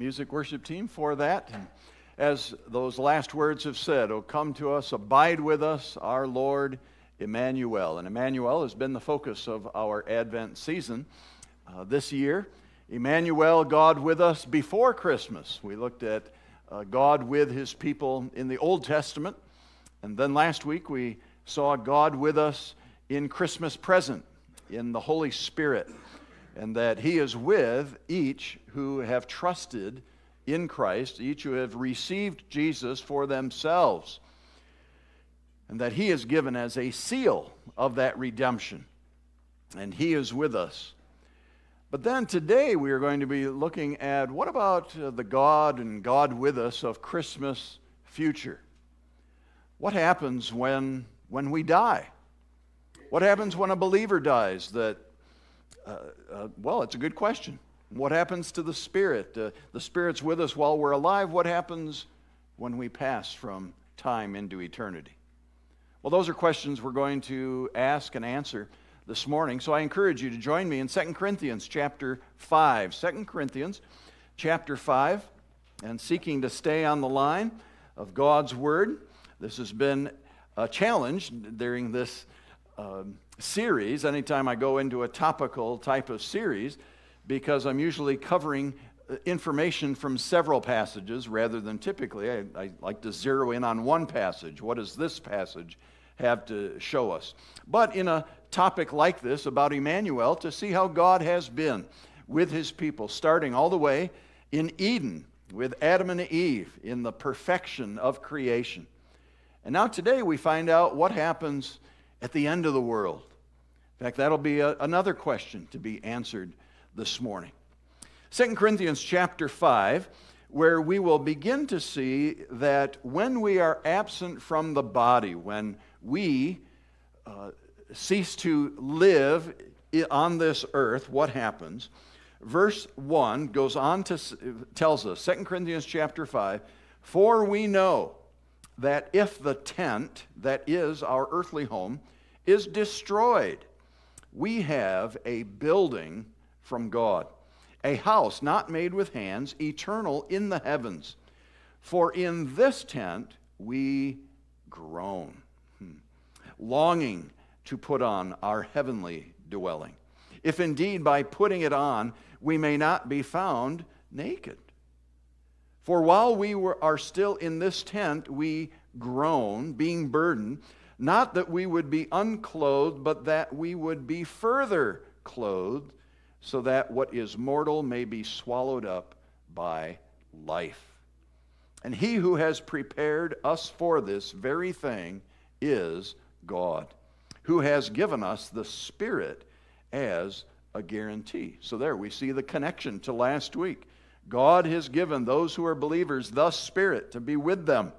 music worship team for that. And as those last words have said, "O come to us, abide with us, our Lord Emmanuel." And Emmanuel has been the focus of our Advent season this year. Emmanuel, God with us before Christmas. We looked at God with his people in the Old Testament. And then last week we saw God with us in Christmas present, in the Holy Spirit, and that he is with each who have trusted in Christ, each who have received Jesus for themselves, and that he is given as a seal of that redemption, and he is with us. But then today we are going to be looking at what about the God and God with us of Christmas future? What happens when we die? What happens when a believer dies? Well, it's a good question. What happens to the Spirit? The Spirit's with us while we're alive. What happens when we pass from time into eternity? Well, those are questions we're going to ask and answer this morning. So I encourage you to join me in 2 Corinthians chapter 5. 2 Corinthians chapter 5, and seeking to stay on the line of God's Word. This has been a challenge during this series, anytime I go into a topical type of series, because I'm usually covering information from several passages rather than typically. I like to zero in on one passage. What does this passage have to show us? But in a topic like this about Emmanuel, to see how God has been with his people, starting all the way in Eden with Adam and Eve in the perfection of creation. And now today we find out what happens at the end of the world. In fact, that'll be another question to be answered this morning. 2 Corinthians chapter 5, where we will begin to see that when we are absent from the body, when we cease to live on this earth, what happens? Verse 1 goes on to tells us, 2 Corinthians chapter 5, "For we know that if the tent, that is our earthly home, is destroyed, we have a building from God, a house not made with hands, eternal in the heavens. For in this tent we groan, longing to put on our heavenly dwelling, if indeed by putting it on we may not be found naked. For while we are still in this tent, we groan, being burdened, not that we would be unclothed, but that we would be further clothed, so that what is mortal may be swallowed up by life. And he who has prepared us for this very thing is God, who has given us the Spirit as a guarantee." So there we see the connection to last week. God has given those who are believers the Spirit to be with them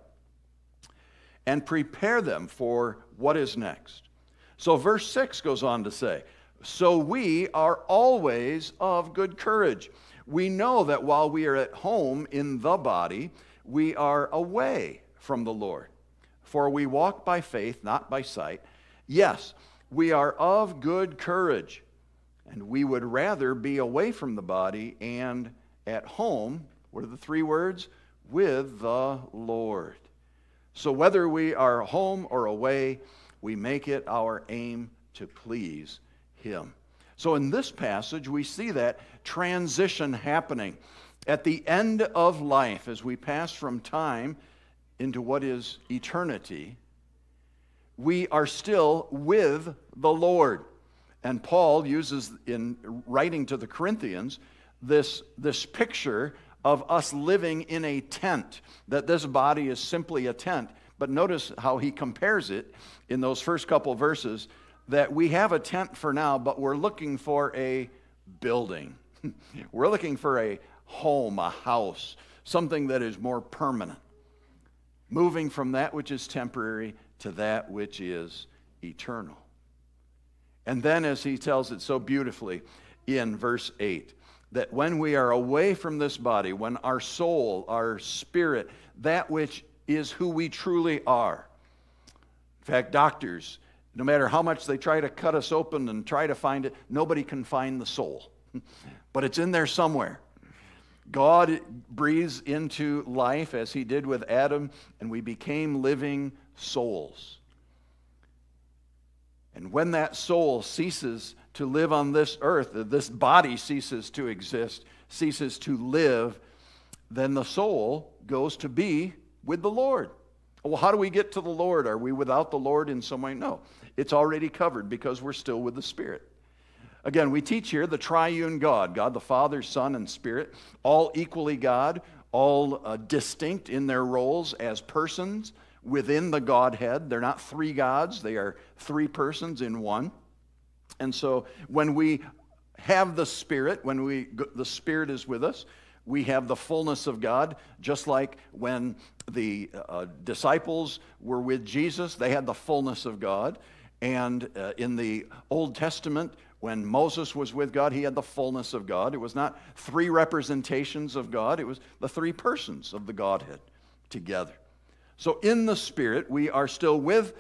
and prepare them for what is next. So verse 6 goes on to say, "So we are always of good courage. We know that while we are at home in the body, we are away from the Lord. For we walk by faith, not by sight. Yes, we are of good courage, and we would rather be away from the body and at home," what are the three words? "With the Lord." So whether we are home or away, we make it our aim to please him. So in this passage, we see that transition happening at the end of life as we pass from time into what is eternity. We are still with the Lord. And Paul uses, in writing to the Corinthians, this picture of us living in a tent, that this body is simply a tent. But notice how he compares it in those first couple verses, that we have a tent for now, but we're looking for a building. We're looking for a home, a house, something that is more permanent, moving from that which is temporary to that which is eternal. And then, as he tells it so beautifully in verse 8, that when we are away from this body, when our soul, our spirit, that which is who we truly are. In fact, doctors, no matter how much they try to cut us open and try to find it, nobody can find the soul. But it's in there somewhere. God breathes into life as he did with Adam, and we became living souls. And when that soul ceases to live on this earth, this body ceases to exist, ceases to live, then the soul goes to be with the Lord. Well, how do we get to the Lord? Are we without the Lord in some way? No. It's already covered because we're still with the Spirit. Again, we teach here the triune God, God the Father, Son, and Spirit, all equally God, all distinct in their roles as persons within the Godhead. They're not three gods, they are three persons in one. And so when we have the Spirit, when the Spirit is with us, we have the fullness of God, just like when the disciples were with Jesus, they had the fullness of God. And in the Old Testament, when Moses was with God, he had the fullness of God. It was not three representations of God, it was the three persons of the Godhead together. So in the Spirit, we are still with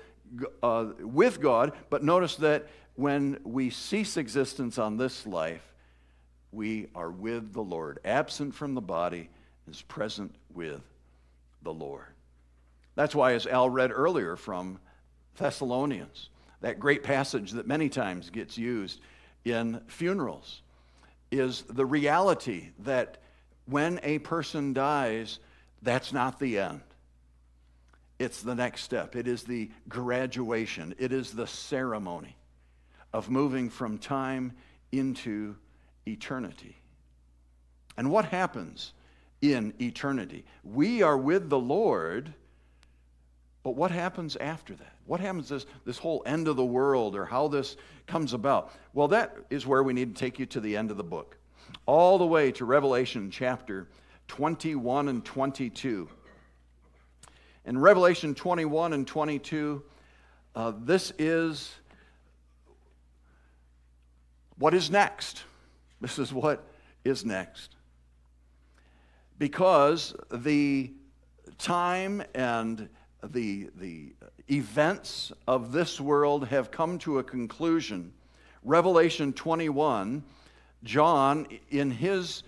God, but notice that when we cease existence on this life, we are with the Lord. Absent from the body is present with the Lord. That's why, as Al read earlier from Thessalonians, that great passage that many times gets used in funerals, is the reality that when a person dies, that's not the end. It's the next step. It is the graduation. It is the ceremony of moving from time into eternity. And what happens in eternity? We are with the Lord, but what happens after that? What happens this whole end of the world, or how this comes about? Well, that is where we need to take you to the end of the book, all the way to Revelation chapter 21 and 22. In Revelation 21 and 22, this is what is next. This is what is next. Because the time and the events of this world have come to a conclusion, Revelation 21, John, in his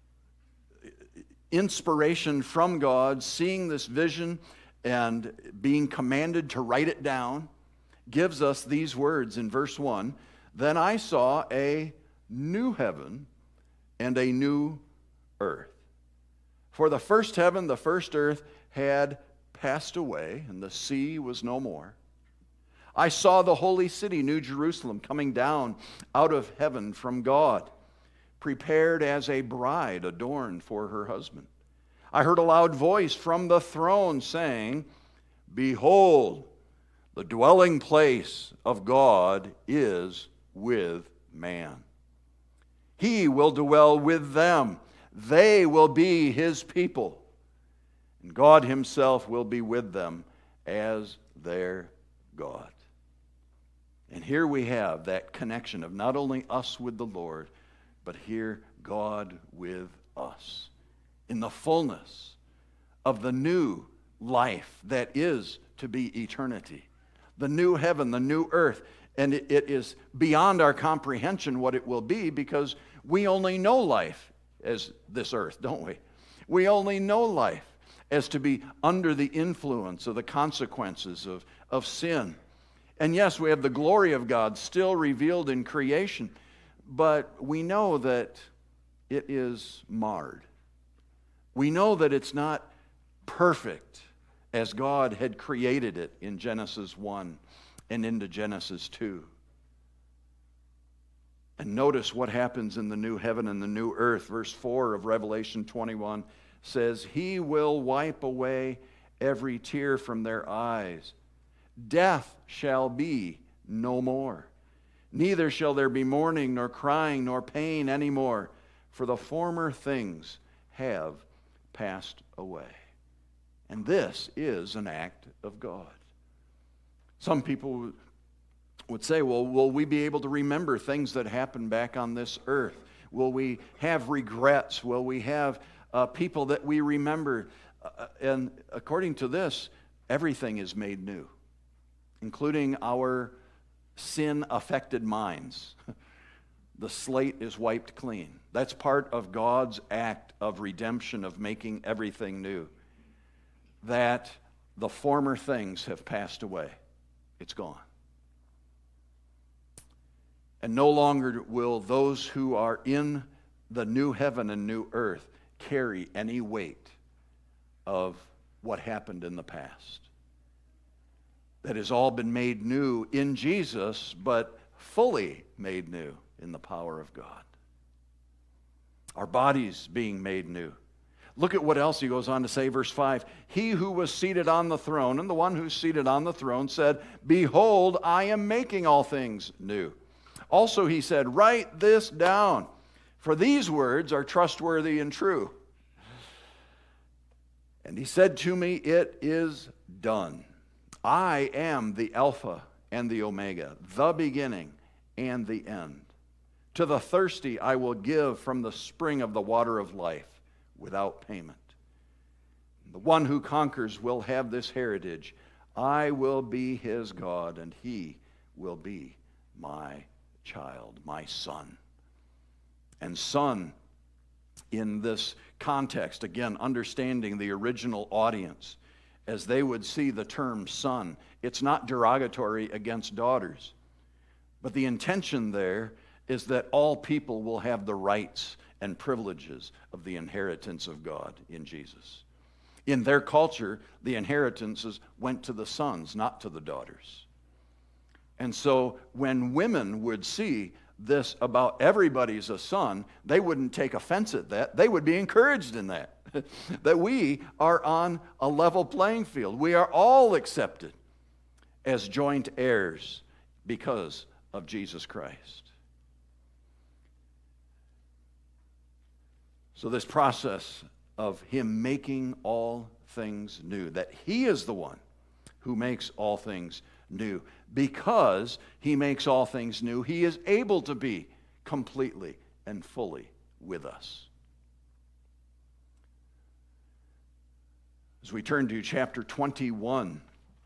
inspiration from God, seeing this vision and being commanded to write it down, gives us these words in verse 1. Then I saw a new heaven and a new earth. For the first heaven, the first earth had passed away, and the sea was no more. I saw the holy city, New Jerusalem, coming down out of heaven from God, prepared as a bride adorned for her husband. I heard a loud voice from the throne saying, Behold, the dwelling place of God is with man. He will dwell with them. They will be his people. And God himself will be with them as their God. And here we have that connection of not only us with the Lord, but here God with us in the fullness of the new life that is to be eternity. The new heaven, the new earth. And it is beyond our comprehension what it will be, because we only know life as this earth, don't we? We only know life as to be under the influence of the consequences of sin. And yes, we have the glory of God still revealed in creation, but we know that it is marred. We know that it's not perfect as God had created it in Genesis 1 and into Genesis 2. And notice what happens in the new heaven and the new earth. Verse 4 of Revelation 21 says, He will wipe away every tear from their eyes. Death shall be no more. Neither shall there be mourning, nor crying, nor pain any more, for the former things have passed away. And this is an act of God. Some people would say, well, will we be able to remember things that happened back on this earth? Will we have regrets? Will we have people that we remember? And according to this, everything is made new, including our sin-affected minds. the slate is wiped clean. That's part of God's act of redemption, of making everything new. That the former things have passed away. It's gone. And no longer will those who are in the new heaven and new earth carry any weight of what happened in the past. That has all been made new in Jesus, but fully made new in the power of God. Our bodies being made new. Look at what else he goes on to say, verse 5. He who was seated on the throne, and the one who's seated on the throne said, Behold, I am making all things new. Also he said, Write this down, for these words are trustworthy and true. And he said to me, It is done. I am the Alpha and the Omega, the beginning and the end. To the thirsty I will give from the spring of the water of life without payment. The one who conquers will have this heritage. I will be his God, and he will be my child, my son. And son, in this context, again, understanding the original audience, as they would see the term son, it's not derogatory against daughters. But the intention there is that all people will have the rights and privileges of the inheritance of God in Jesus. In their culture, the inheritances went to the sons, not to the daughters. And so when women would see this about everybody's a son, they wouldn't take offense at that. They would be encouraged in that. That we are on a level playing field. We are all accepted as joint heirs because of Jesus Christ. So this process of him making all things new, that he is the one who makes all things new. Because he makes all things new, he is able to be completely and fully with us. As we turn to chapter 21,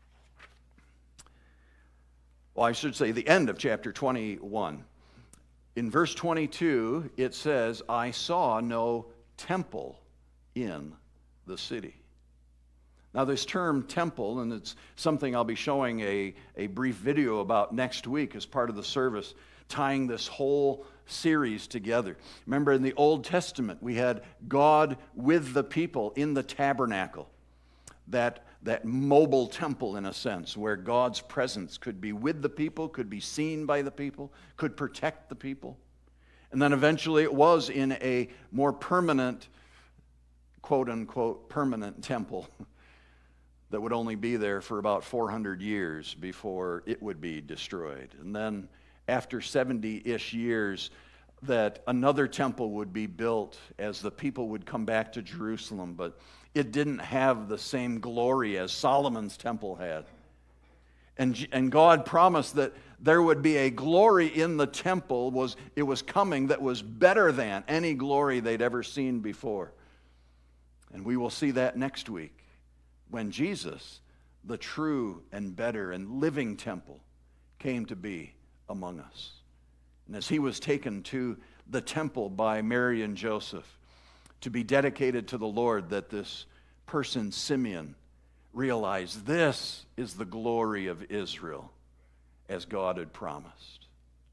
well, I should say the end of chapter 21. In verse 22, it says, I saw no temple in the city. Now, this term temple, and it's something I'll be showing a brief video about next week as part of the service, tying this whole series together. Remember, in the Old Testament, we had God with the people in the tabernacle, that mobile temple, in a sense, where God's presence could be with the people, could be seen by the people, could protect the people. And then eventually it was in a more permanent, quote-unquote, permanent temple that would only be there for about 400 years before it would be destroyed. And then after 70-ish years, that another temple would be built as the people would come back to Jerusalem, but it didn't have the same glory as Solomon's temple had. And God promised that there would be a glory in the temple, it was coming, that was better than any glory they'd ever seen before. And we will see that next week, when Jesus, the true and better and living temple, came to be among us. And as he was taken to the temple by Mary and Joseph to be dedicated to the Lord, that this person, Simeon, realized this is the glory of Israel as God had promised.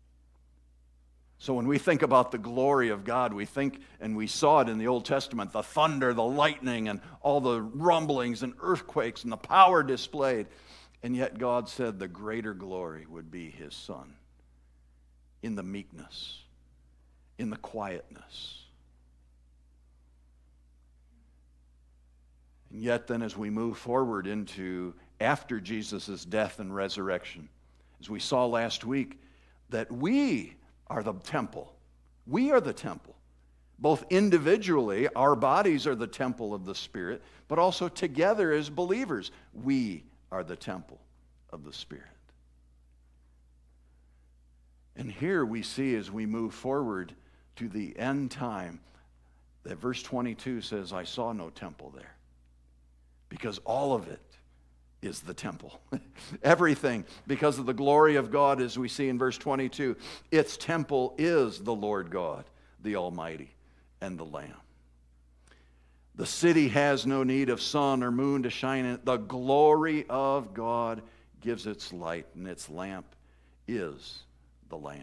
So when we think about the glory of God, we think, and we saw it in the Old Testament, the thunder, the lightning, and all the rumblings and earthquakes and the power displayed. And yet God said the greater glory would be his Son, in the meekness, in the quietness. And yet then, as we move forward into after Jesus' death and resurrection, as we saw last week, that we are the temple. We are the temple. Both individually, our bodies are the temple of the Spirit, but also together as believers, we are the temple of the Spirit. And here we see, as we move forward to the end time, that verse 22 says, I saw no temple there. Because all of it is the temple. Everything, because of the glory of God, as we see in verse 22, its temple is the Lord God, the Almighty, and the Lamb. The city has no need of sun or moon to shine in it. The glory of God gives its light, and its lamp is the Lamb.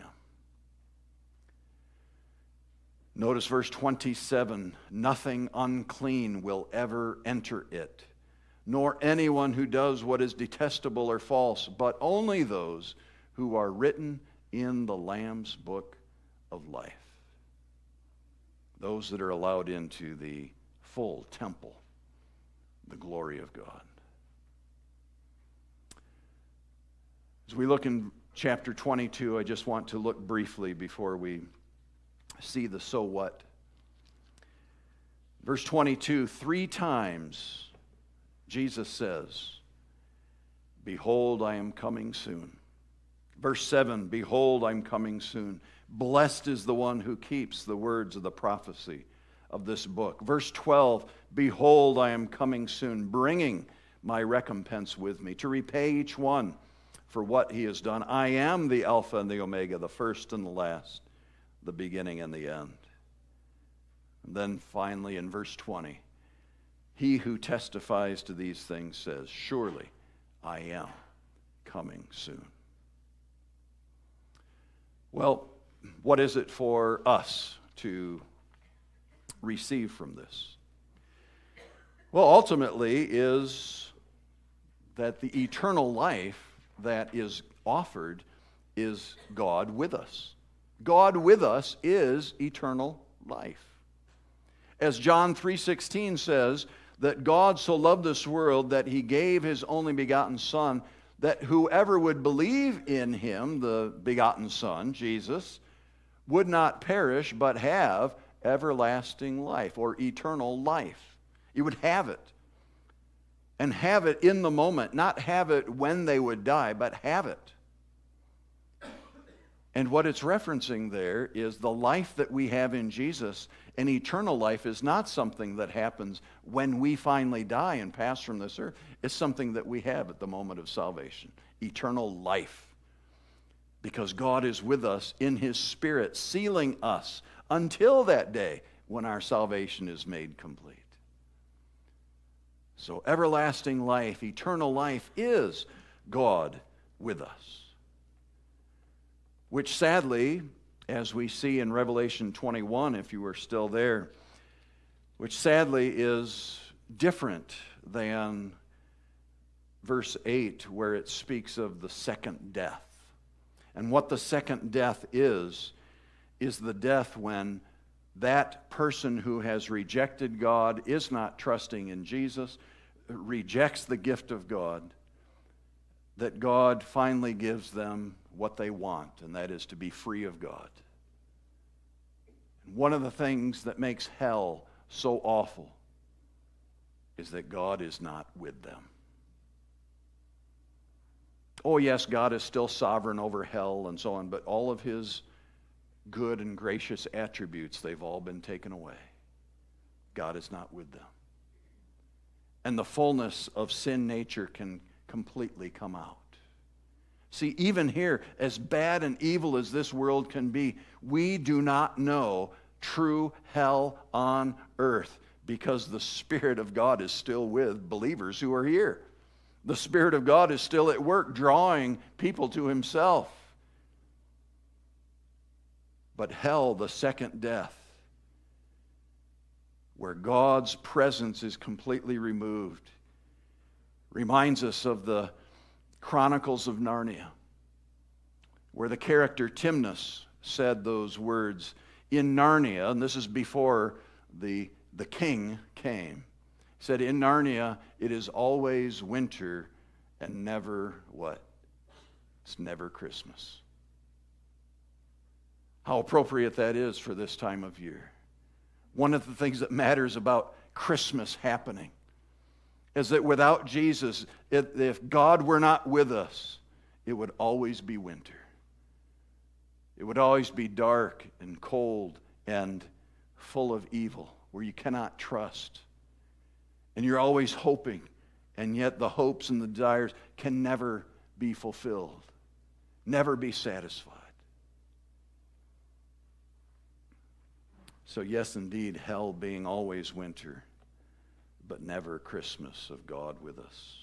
Notice verse 27, nothing unclean will ever enter it, nor anyone who does what is detestable or false, but only those who are written in the Lamb's book of life. Those that are allowed into the full temple, the glory of God. As we look in chapter 22, I just want to look briefly before we see the so what. Verse 22, 3 times Jesus says, behold, I am coming soon. Verse 7, behold, I'm coming soon. Blessed is the one who keeps the words of the prophecy of this book. Verse 12, behold, I am coming soon, bringing my recompense with me, to repay each one for what he has done. I am the Alpha and the Omega, the first and the last, the beginning and the end. And then finally in verse 20, he who testifies to these things says, surely I am coming soon. Well, what is it for us to receive from this? Well, ultimately is that the eternal life that is offered is God with us. God with us is eternal life. As John 3:16 says, that God so loved this world that he gave his only begotten Son, that whoever would believe in him, the begotten Son, Jesus, would not perish but have everlasting life or eternal life. You would have it. And have it in the moment, not have it when they would die, but have it. And what it's referencing there is the life that we have in Jesus. And eternal life is not something that happens when we finally die and pass from this earth. It's something that we have at the moment of salvation. Eternal life. Because God is with us in his Spirit, sealing us until that day when our salvation is made complete. So everlasting life, eternal life is God with us. Which sadly, as we see in Revelation 21, if you were still there, which sadly is different than verse 8, where it speaks of the second death. And what the second death is the death when that person who has rejected God, is not trusting in Jesus, rejects the gift of God, that God finally gives them what they want, and that is to be free of God. One of the things that makes hell so awful is that God is not with them. Oh yes, God is still sovereign over hell and so on, but all of his good and gracious attributes, they've all been taken away. God is not with them. And the fullness of sin nature can completely come out. See, even here, as bad and evil as this world can be, we do not know true hell on earth because the Spirit of God is still with believers who are here. The Spirit of God is still at work drawing people to himself. But hell, the second death, where God's presence is completely removed, reminds us of the Chronicles of Narnia, where the character Timnus said those words in Narnia, and this is before the king came. He said, in Narnia, it is always winter and never what? It's never Christmas. How appropriate that is for this time of year. One of the things that matters about Christmas happening is that without Jesus, if God were not with us, it would always be winter. It would always be dark and cold and full of evil, where you cannot trust. And you're always hoping and yet the hopes and the desires can never be fulfilled, never be satisfied. So yes, indeed, hell being always winter, but never Christmas of God with us.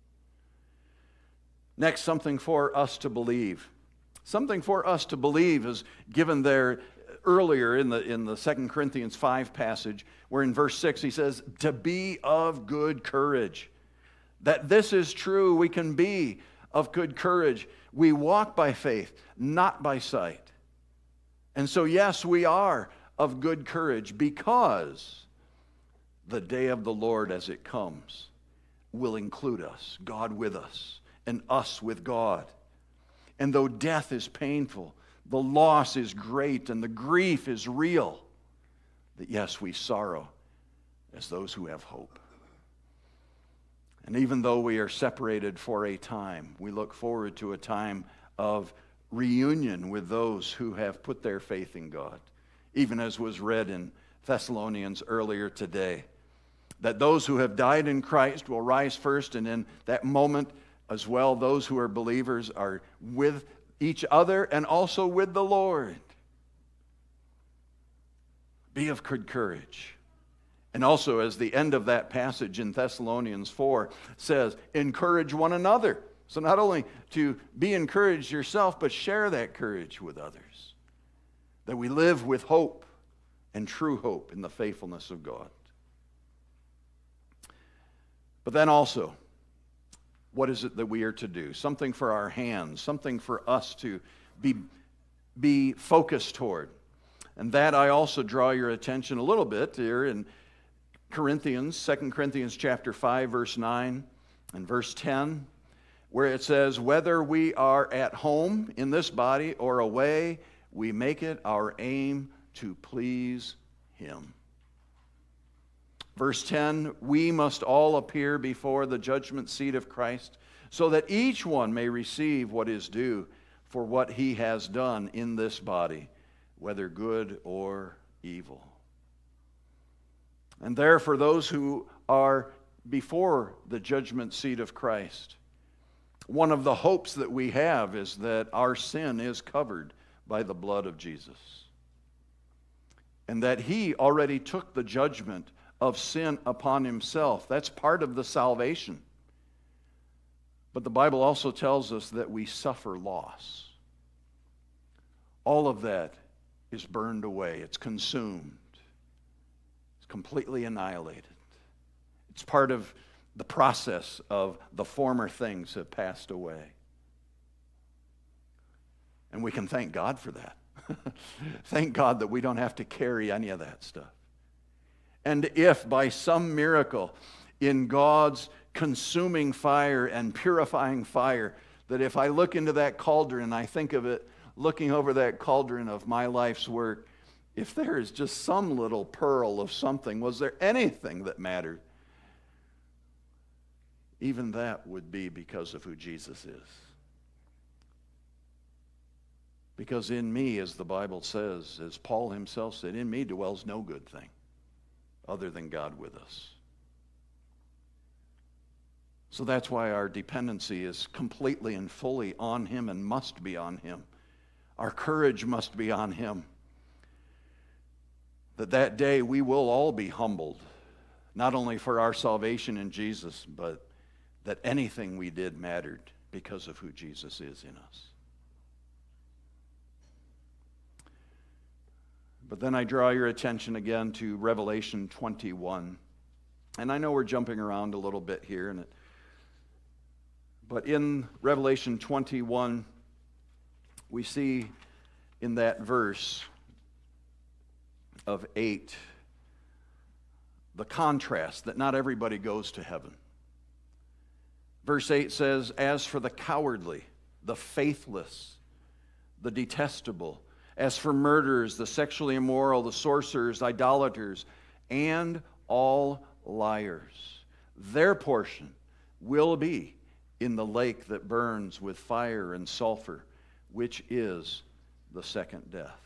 Next, something for us to believe. Something for us to believe is given there earlier in the 2 Corinthians 5 passage, where in verse 6 he says, to be of good courage. That this is true, we can be of good courage. We walk by faith, not by sight. And so yes, we are of good courage, because the day of the Lord as it comes will include us, God with us, and us with God. And though death is painful, the loss is great, and the grief is real, that yes, we sorrow as those who have hope. And even though we are separated for a time, we look forward to a time of reunion with those who have put their faith in God. Even as was read in Thessalonians earlier today, that those who have died in Christ will rise first, and in that moment as well, those who are believers are with each other and also with the Lord. Be of good courage. And also, as the end of that passage in Thessalonians 4 says, encourage one another. So not only to be encouraged yourself, but share that courage with others. That we live with hope and true hope in the faithfulness of God. But then also, what is it that we are to do? Something for our hands, something for us to be focused toward. And that I also draw your attention a little bit here in Corinthians, 2 Corinthians chapter 5, verse 9 and verse 10, where it says, whether we are at home in this body or away, we make it our aim to please Him. Verse 10, we must all appear before the judgment seat of Christ, so that each one may receive what is due for what he has done in this body, whether good or evil. And there, for those who are before the judgment seat of Christ, one of the hopes that we have is that our sin is covered by the blood of Jesus. And that He already took the judgment of sin upon Himself. That's part of the salvation. But the Bible also tells us that we suffer loss. All of that is burned away. It's consumed. It's completely annihilated. It's part of the process of the former things have passed away. And we can thank God for that. Thank God that we don't have to carry any of that stuff. And if by some miracle in God's consuming fire and purifying fire, that if I look into that cauldron, I think of it looking over that cauldron of my life's work, if there is just some little pearl of something, was there anything that mattered? Even that would be because of who Jesus is. Because in me, as the Bible says, as Paul himself said, in me dwells no good thing other than God with us. So that's why our dependency is completely and fully on Him and must be on Him. Our courage must be on Him. That day we will all be humbled, not only for our salvation in Jesus, but that anything we did mattered because of who Jesus is in us. But then I draw your attention again to Revelation 21. And I know we're jumping around a little bit here, but in Revelation 21, we see in that verse of 8 the contrast that not everybody goes to heaven. Verse 8 says, as for the cowardly, the faithless, the detestable, as for murderers, the sexually immoral, the sorcerers, idolaters, and all liars, their portion will be in the lake that burns with fire and sulfur, which is the second death.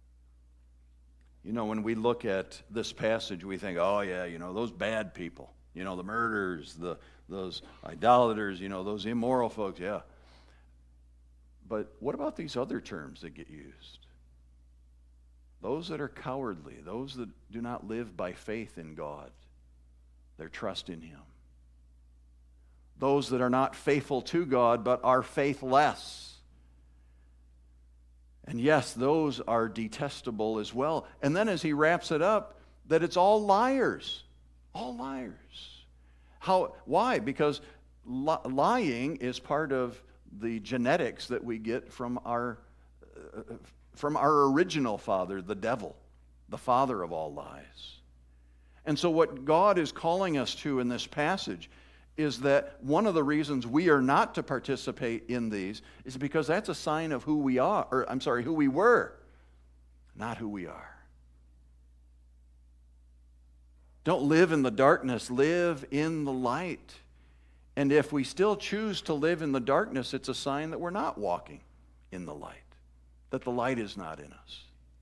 You know, when we look at this passage, we think, oh yeah, those bad people. You know, the murderers, those idolaters, you know, those immoral folks, yeah. But what about these other terms that get used? Those that are cowardly, those that do not live by faith in God, their trust in Him. Those that are not faithful to God but are faithless. And yes, those are detestable as well. And then as he wraps it up, that it's all liars. All liars. Why? Because lying is part of the genetics that we get from our original father, the devil, the father of all lies. And so what God is calling us to in this passage is that one of the reasons we are not to participate in these is because that's a sign of who we are, or I'm sorry, who we were, not who we are. Don't live in the darkness, live in the light. And if we still choose to live in the darkness, it's a sign that we're not walking in the light, that the light is not in us.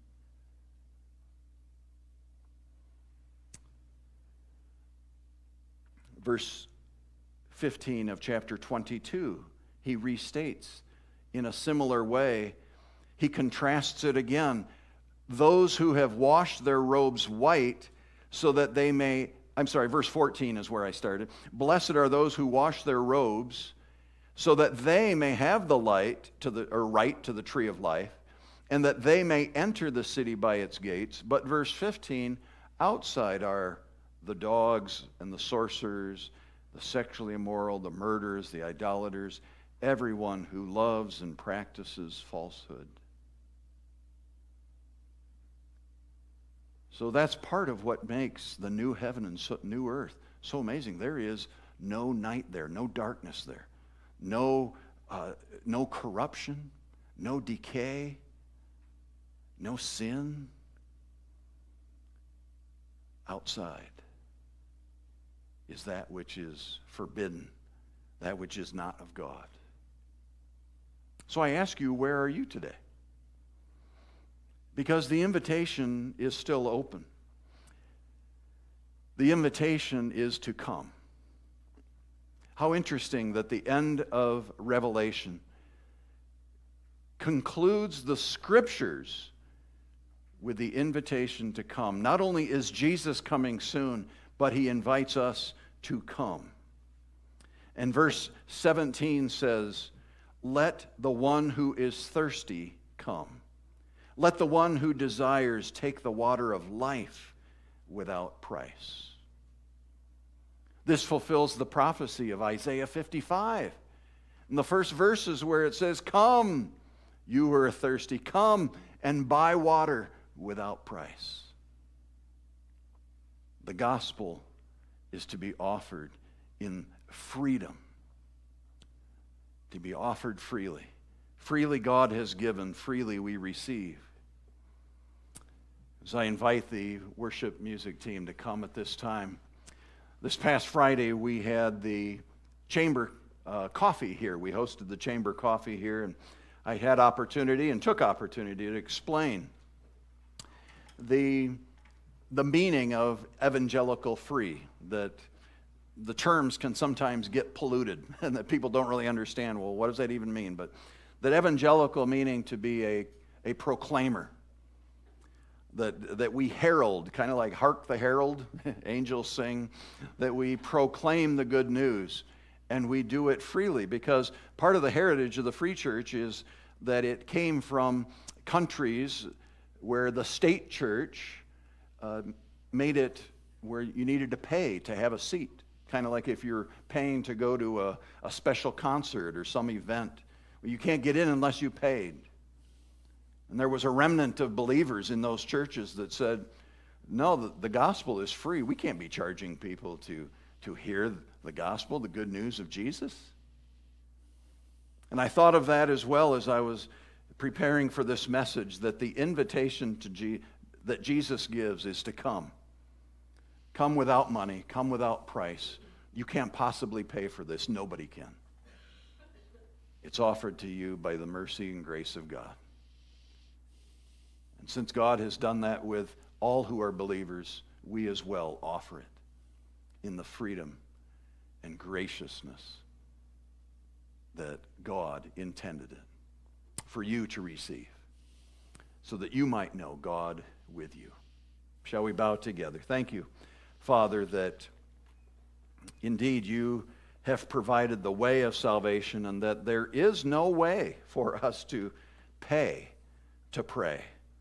Verse 15 of chapter 22, he restates in a similar way. He contrasts it again. Those who have washed their robes white so that they may, verse 14 is where I started. Blessed are those who wash their robes so that they may have the right to the tree of life, and that they may enter the city by its gates. But verse 15, outside are the dogs and the sorcerers, the sexually immoral, the murderers, the idolaters, everyone who loves and practices falsehood. So that's part of what makes the new heaven and new earth so amazing. There is no night there, no darkness there, no corruption, no decay, no sin. Outside is that which is forbidden, that which is not of God. So I ask you, where are you today? Because the invitation is still open. The invitation is to come. How interesting that the end of Revelation concludes the Scriptures with the invitation to come. Not only is Jesus coming soon, but he invites us to come. And verse 17 says, "Let the one who is thirsty come. Let the one who desires take the water of life without price." This fulfills the prophecy of Isaiah 55. In the first verses where it says, "Come, you who are thirsty, come and buy water without price." The gospel is to be offered in freedom, to be offered freely. Freely God has given, freely we receive. As I invite the worship music team to come at this time, this past Friday we had the chamber coffee here. We hosted the chamber coffee here, and I had opportunity and took opportunity to explain the meaning of evangelical free, that the terms can sometimes get polluted and that people don't really understand, well, what does that even mean? But that evangelical meaning to be a proclaimer, that we herald, kind of like hark the herald, angels sing, that we proclaim the good news, and we do it freely, because part of the heritage of the Free Church is that it came from countries where the state church made it where you needed to pay to have a seat, kind of like if you're paying to go to a special concert or some event. You can't get in unless you paid. And there was a remnant of believers in those churches that said, no, the gospel is free. We can't be charging people to hear the gospel, the good news of Jesus. And I thought of that as well as I was preparing for this message, that the invitation that Jesus gives is to come. Come without money, come without price. You can't possibly pay for this. Nobody can. It's offered to you by the mercy and grace of God. And since God has done that with all who are believers, we as well offer it. in the freedom and graciousness that God intended it for you to receive, so that you might know God with you. Shall we bow together? Thank you, Father, that indeed you have provided the way of salvation, and that there is no way for us to pay to pray,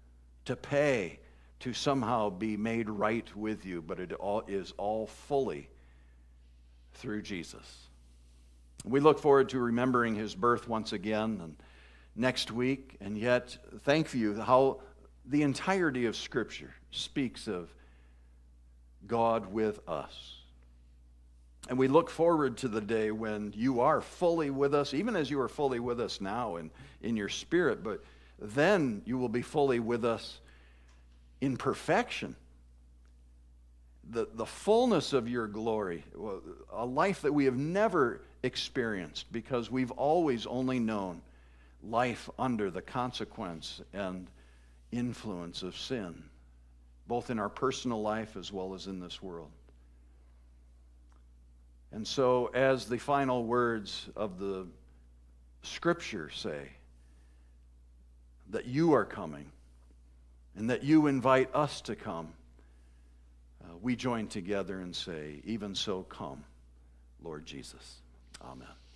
to somehow be made right with you, but it all is all fully through Jesus. We look forward to remembering his birth once again and next week, and yet thank you how the entirety of Scripture speaks of God with us. And we look forward to the day when you are fully with us, even as you are fully with us now in your spirit, but then you will be fully with us in perfection. The fullness of your glory, a life that we have never experienced because we've always only known life under the consequence and influence of sin, both in our personal life as well as in this world. And so, as the final words of the Scripture say, that you are coming and that you invite us to come, we join together and say, even so, come, Lord Jesus. Amen.